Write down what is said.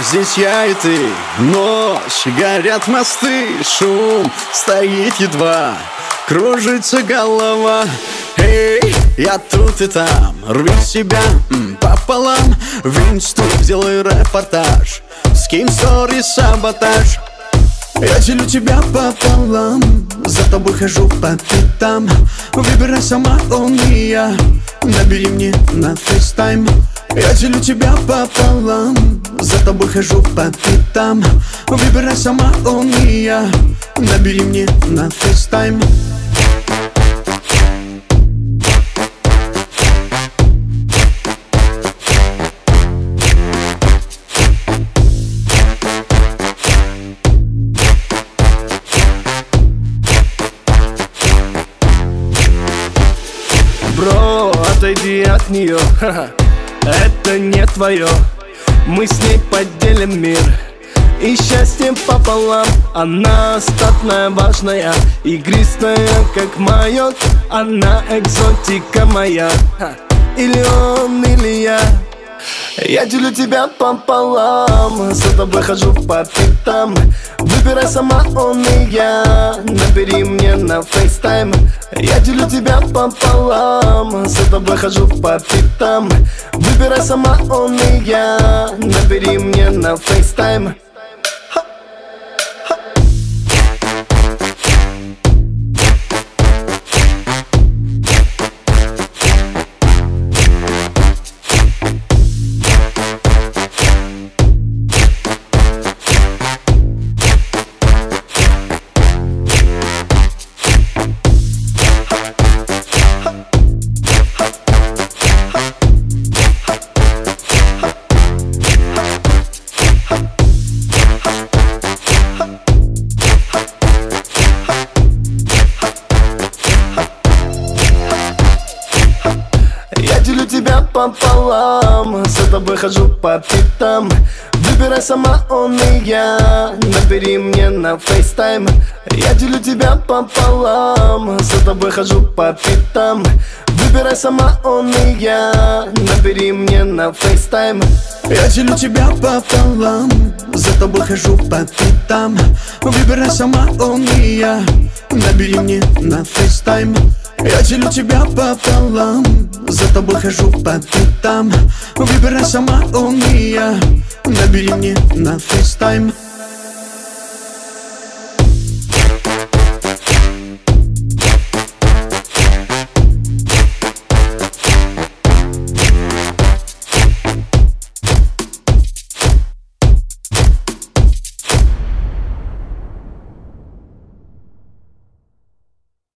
Здесь я и ты, ночь, горят мосты, шум стоит едва, кружится голова. Эй, я тут и там, рви себя пополам, в инсту сделай репортаж, скинь стори, саботаж. Я делю тебя пополам, за тобой хожу по пятам. Выбирай сама, он и я, набери мне на фейстайм. Я делю тебя пополам, за тобой хожу по пятам. Выбирай сама, он и я, набери мне на фейстайм. Бро, отойди от нее, это не твое. Мы с ней поделим мир и счастье пополам. Она статная, важная, игристая, как майот. Она экзотика моя, или он, или я. Я делю тебя пополам, за тобой хожу по пятам. Выбирай сама, он и я, набери мне на фейстайм. Я делю тебя пополам, за тобой хожу по пятам. Выбирай сама, он и я, набери мне на фейстайм. Делю тебя пополам, за тобой хожу по пятам. Выбирай сама, он и я, набери мне на фейстайм. Я делю тебя пополам, за тобой хожу по пятам. Выбирай сама, он и я, набери мне на фейстайм. Я делю тебя пополам, за тобой хожу по пятам. Выбирай сама, он и я, набери мне на фейстайм. Я делю тебя пополам, за тобой хожу по пятам. Выбирай сама, он и я, набери мне на фейстайм.